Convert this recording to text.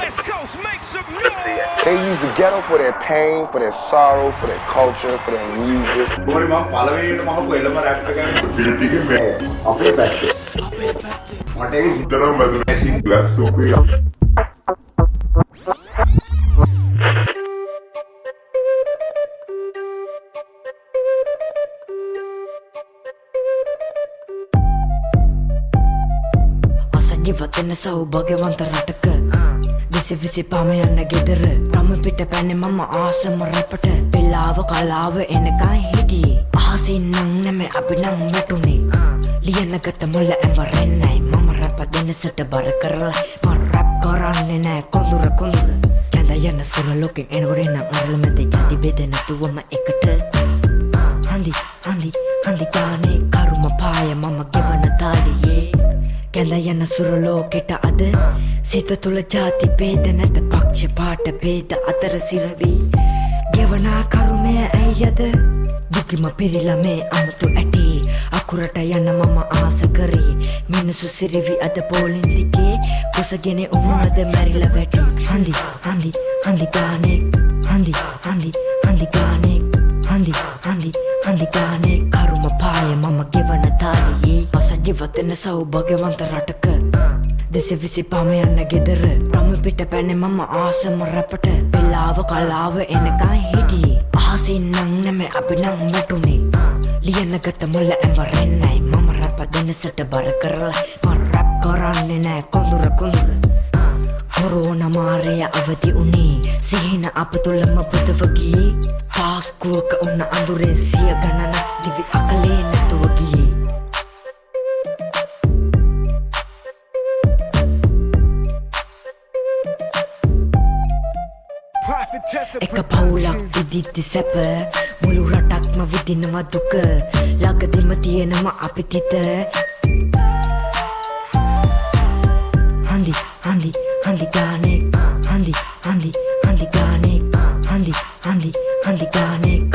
West Coast, make some noise. They use the ghetto for their pain, for their sorrow, for their culture, for their music. ජීවතන සෞභාග්‍යවන්ත රටක දෙසවිසි පම යන්න ගෙදර රම පිට පැන මම ආසම රැපට වෙලාව කලාව එනකන් හිටියේ අහසින් නම් නැම අපි නම් වැටුනේ ලියනගත මුල ඇඹරෙන්නයි මම රැප දෙනසට බර කරලා මම රැප් කරන්නේ නෑ කොඳුර කැඳ යන සුර ලෝකෙන් එනකොට නම් අරල මැද ජාති බෙදෙන තුවම එකට හන්දි ගානේ කරුම පාය මම ගෙවන තාලියේ කැඳ යන සුර ලෝකෙට අද සිත තුළ ජාති ભેද නැත පක්ෂ පාට ભેද අතර සිරවි ගෙවනා කරුමය ඇයියද දුකිම පිරිලා මේ අමුතු ඇටි අකුරට යන මම ආස කරේ මිනිසු සිරවි අද පොලින් දිගේ කුසගෙන උමුණද මැරිලා වැටි හන්දි ගානේ හන්දි ගානේ කරුම පාය මම ගෙවන තාලියේ ජීවතන සෞභාග්‍යවන්ත රටක දෙසවිසි පම යන්න ගෙදර රම පිට පැන මම ආසම රැපට වෙලාව කලාව එනකන් හිටියේ අහසින් නම් නැම අපි නම් වැටුනේ ලියනගත මුල ඇඹරෙන්නයි මම රැප දෙනසට බර කරලා මම රැප් කරන්නේ නෑ කොඳුර කොරෝනා මාරය අවදි උනේ සිහින අප තුළම පුදව ගියේ පාස්කුවක උන්න අඳුරේ සිය ගණනක් දිවි අකලේ නැතුව ගියේ එක පවුලක් විදිද්දි සැප මුළු රටක්ම විදිනවා දුක ළඟදිම තියෙනම අපි තිත හන්දි ගානේ හන්දි ගානේ